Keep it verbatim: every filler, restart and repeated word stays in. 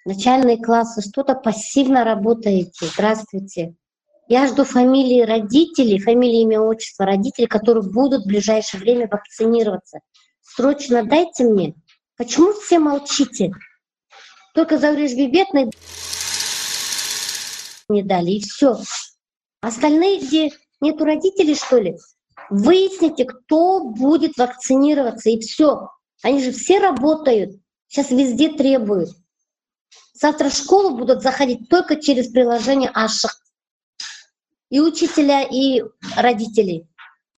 Начальные классы, что-то пассивно работаете. Здравствуйте. Я жду фамилии родителей, фамилии, имя, отчество родителей, которые будут в ближайшее время вакцинироваться. Срочно дайте мне. Почему все молчите? Только говоришь, бедный не дали, и все. Остальные, где нету родителей, что ли? Выясните, кто будет вакцинироваться, и все. Они же все работают. Сейчас везде требуют. Завтра в школу будут заходить только через приложение Ашик. И учителя, и родители.